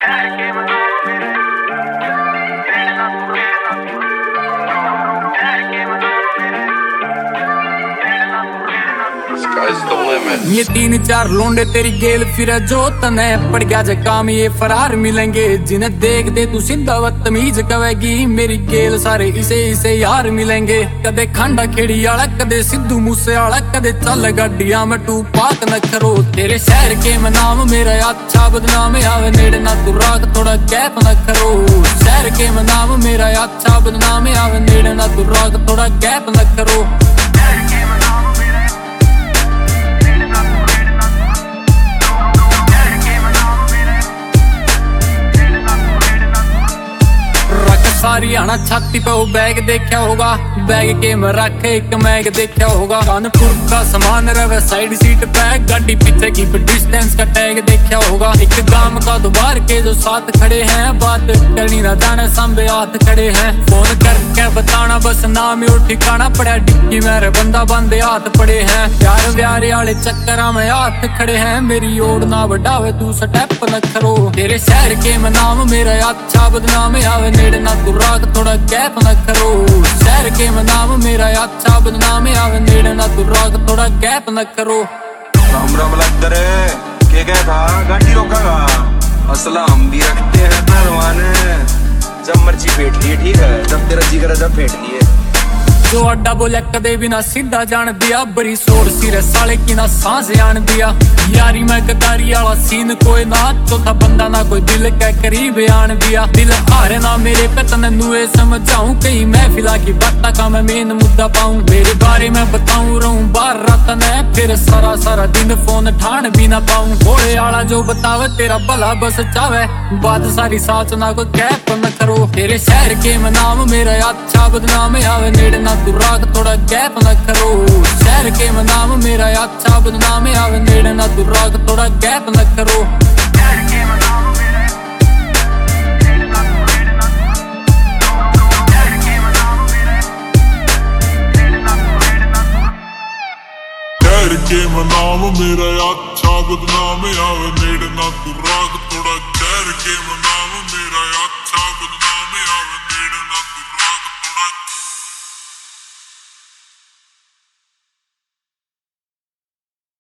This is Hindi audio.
ये 3-4 लोंडे तेरी गेल फिर जो तने पड़ गया जे काम ये फरार मिलेंगे। जिन्हें देख दे तू सीधा बदतमीज कवेगी मेरी गेल सारे इसे यार मिलेंगे। कदे खांडा खेड़ी आला कदे सिद्धू मूसे आला कदे चल गड्डिया में टू पाक न करो। तेरे शहर के में नाम मेरा अच्छा बदनाम आवे नेड़े ना तू राग थोड़ा गैप न करो। शहर के में नाम मेरा अच्छा बदनाम आवे नेड़े ना तू राग थोड़ा गैप न करो। हरियाणा छाती पे वो बैग देखा होगा, बैग के में रखे एक मैग देखा होगा। कानपुर का सामान रवे साइड सीट पे, गाड़ी पीछे की डिस्टेंस का टैग देखा होगा। एक गांव का दोबार के जो साथ खड़े हैं, बात करनी ना जाने संबे हाथ खड़े हैं। फोन करके बताना बस नाम और ठिकाना, पड़ा डिक्की मेरे बंदा बंदे हाथ पड़े हैं। प्यार व्यारे वाले चक्कर में हाथ खड़े हैं, मेरी ओर ना बढ़ावे तू स्टेप न करो। तेरे शहर के में नाम मेरा अच्छा बदनाम आवे नेड़े ना तू राग थोड़ा गैप न करो। शहर के में नाम मेरा अच्छा बदनाम आवे नेड़े ना तू राग थोड़ा गैप न करो। राम राम लगता रे के क्या था गाड़ी रोकागा, असला हम भी रखते हैं परवाने। जब मर्जी फेंट लिए ठीक है, जब तेरा जी करे जब फेंट लिए। जो अड्डा बोले कदे भी ना सीधा जान दिया, बड़ी सोर सिरे साले की ना सांस आन दिया। यारी में गदारी वाला सीन कोई ना, चौथा बंदा ना कोई दिल के करीब आन दिया। दिल हारे ना मेरे पे तने नुए समझाऊं, कहीं महफिला की बात का मैं मेन मुद्दा पाऊं। मेरे बारे में बताऊं रहूं बार रात ने, फिर सारा दिन फोन ठान भी ना पाऊं। घोड़े वाला जो बतावे तेरा भला बस चावे, बात सारी साच ना कोई कैप न करो। तेरे शहर के में नाम मेरा अच्छा बदनाम आवे नेड़े ना तू राग थोड़ा गैप न करो। शहर के में नाम मेरा अच्छा बदनाम आवे नेड़े ना तू राग थोड़ा गैप न करो। शहर के में नाम मेरा अच्छा बदनाम आवे नेड़े ना तू राग थोड़ा